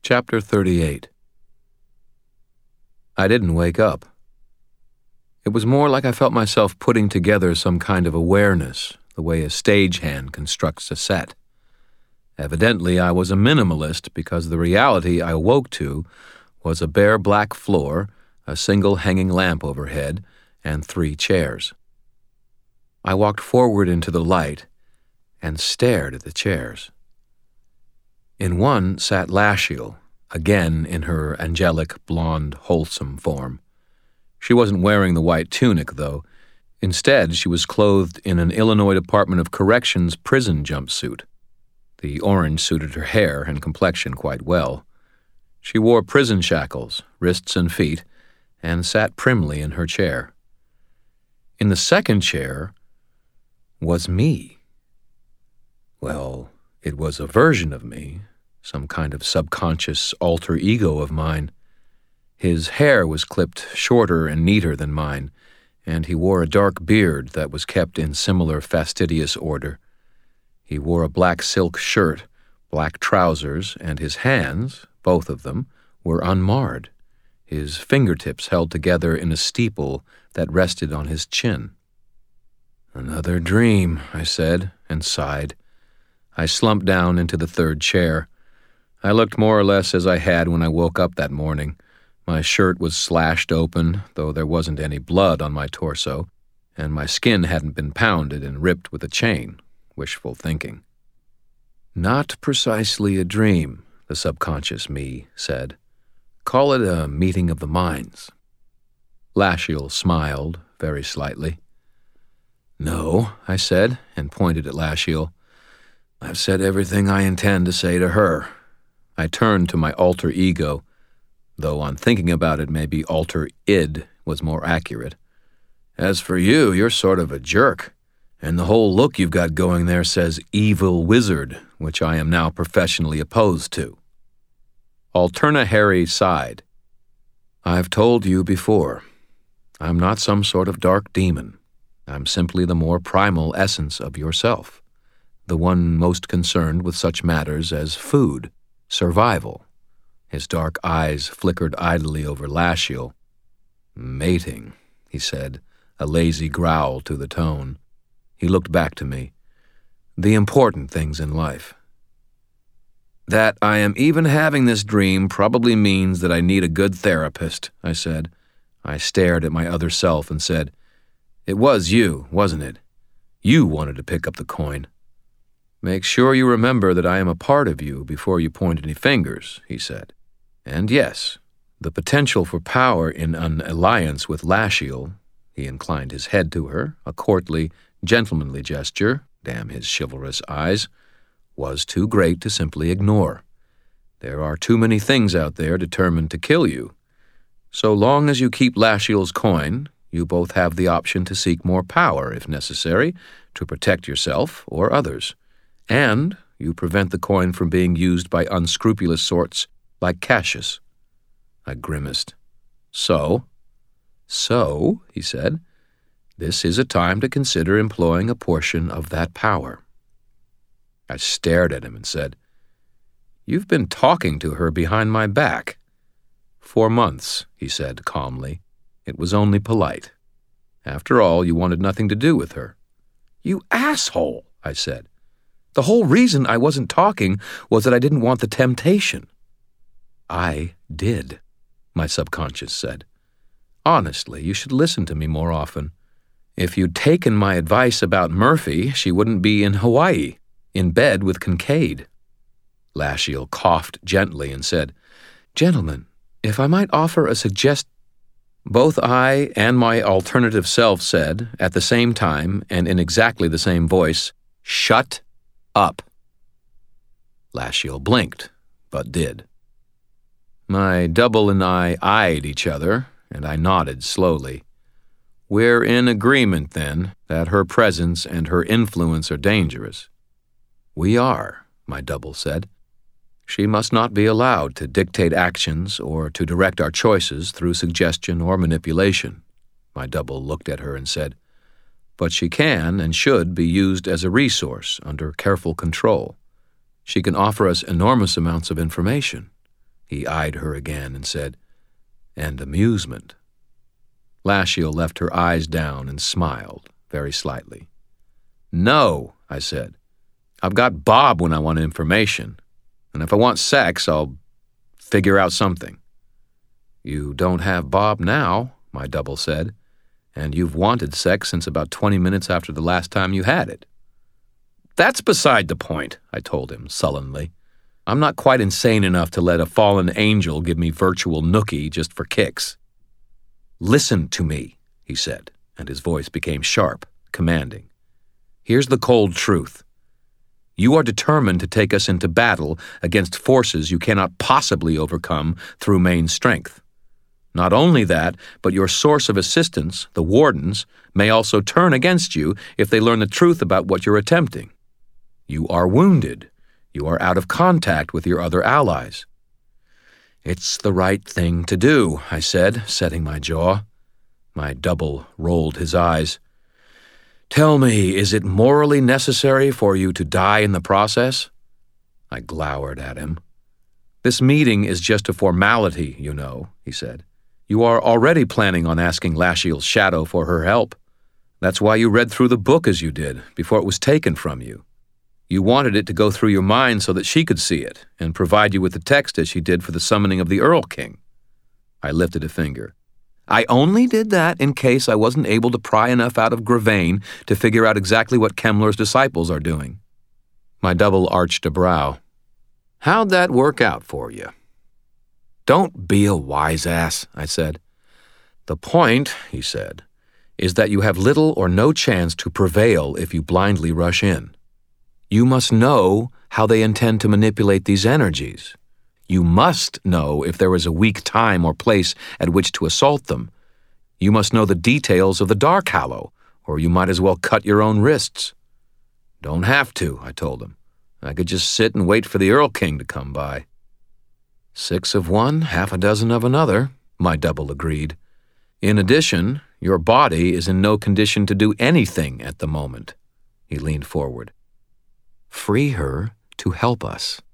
Chapter 38. I didn't wake up. It was more like I felt myself putting together some kind of awareness, the way a stagehand constructs a set. Evidently, I was a minimalist because the reality I woke to was a bare black floor, a single hanging lamp overhead, and 3 chairs. I walked forward into the light and stared at the chairs. In one sat Lashiel, again in her angelic, blonde, wholesome form. She wasn't wearing the white tunic, though. Instead, she was clothed in an Illinois Department of Corrections prison jumpsuit. The orange suited her hair and complexion quite well. She wore prison shackles, wrists and feet, and sat primly in her chair. In the second chair was me. Well, it was a version of me, some kind of subconscious alter ego of mine. His hair was clipped shorter and neater than mine, and he wore a dark beard that was kept in similar fastidious order. He wore a black silk shirt, black trousers, and his hands, both of them, were unmarred, his fingertips held together in a steeple that rested on his chin. "Another dream," I said, and sighed. I slumped down into the third chair. I looked more or less as I had when I woke up that morning. My shirt was slashed open, though there wasn't any blood on my torso, and my skin hadn't been pounded and ripped with a chain. Wishful thinking. "Not precisely a dream," the subconscious me said. "Call it a meeting of the minds." Lashiel smiled, very slightly. "No," I said, and pointed at Lashiel. "I've said everything I intend to say to her." I turned to my alter ego, though on thinking about it maybe alter id was more accurate. "As for you, you're sort of a jerk, and the whole look you've got going there says evil wizard, which I am now professionally opposed to." Alterna Harry sighed. "I've told you before, I'm not some sort of dark demon. I'm simply the more primal essence of yourself, the one most concerned with such matters as food, survival." His dark eyes flickered idly over Lashiel. "Mating," he said, a lazy growl to the tone. He looked back to me. "The important things in life." "That I am even having this dream probably means that I need a good therapist," I said. I stared at my other self and said, "It was you, wasn't it? You wanted to pick up the coin." "Make sure you remember that I am a part of you before you point any fingers," he said. "And yes, the potential for power in an alliance with Lashiel," he inclined his head to her, a courtly, gentlemanly gesture, damn his chivalrous eyes, "was too great to simply ignore. There are too many things out there determined to kill you. So long as you keep Lashiel's coin, you both have the option to seek more power, if necessary, to protect yourself or others. And you prevent the coin from being used by unscrupulous sorts like Cassius." I grimaced. So, he said, "this is a time to consider employing a portion of that power." I stared at him and said, "You've been talking to her behind my back." "For months," he said calmly. "It was only polite. After all, you wanted nothing to do with her." "You asshole," I said. "The whole reason I wasn't talking was that I didn't want the temptation." "I did," my subconscious said. "Honestly, you should listen to me more often. If you'd taken my advice about Murphy, she wouldn't be in Hawaii, in bed with Kincaid." Lashiel coughed gently and said, "Gentlemen, if I might offer a Both I and my alternative self said, at the same time and in exactly the same voice, "Shut up." Lashiel blinked, but did. My double and I eyed each other, and I nodded slowly. "We're in agreement, then, that her presence and her influence are dangerous." "We are," my double said. "She must not be allowed to dictate actions or to direct our choices through suggestion or manipulation." My double looked at her and said, "But she can and should be used as a resource under careful control. She can offer us enormous amounts of information. He eyed her again and said, "And amusement." Lashiel left her eyes down and smiled, very slightly. "No," I said. "I've got Bob when I want information, and if I want sex, I'll figure out something." "You don't have Bob now," my double said, "and you've wanted sex since about 20 minutes after the last time you had it." "That's beside the point," I told him sullenly. "I'm not quite insane enough to let a fallen angel give me virtual nookie just for kicks." "Listen to me," he said, and his voice became sharp, commanding. "Here's the cold truth. You are determined to take us into battle against forces you cannot possibly overcome through main strength. Not only that, but your source of assistance, the Wardens, may also turn against you if they learn the truth about what you're attempting. You are wounded. You are out of contact with your other allies." "It's the right thing to do," I said, setting my jaw. My double rolled his eyes. "Tell me, is it morally necessary for you to die in the process?" I glowered at him. "This meeting is just a formality, you know," he said. "You are already planning on asking Lashiel's shadow for her help. That's why you read through the book as you did, before it was taken from you. You wanted it to go through your mind so that she could see it, and provide you with the text as she did for the summoning of the Earl King." I lifted a finger. "I only did that in case I wasn't able to pry enough out of Gravane to figure out exactly what Kemmler's disciples are doing." My double arched a brow. "How'd that work out for you?" "Don't be a wise-ass," I said. "The point," he said, "is that you have little or no chance to prevail if you blindly rush in. You must know how they intend to manipulate these energies. You must know if there is a weak time or place at which to assault them. You must know the details of the Dark Hallow, or you might as well cut your own wrists." "Don't have to," I told him. "I could just sit and wait for the Earl King to come by." "6 of one, half a dozen of another," my double agreed. "In addition, your body is in no condition to do anything at the moment." He leaned forward. "Free her to help us."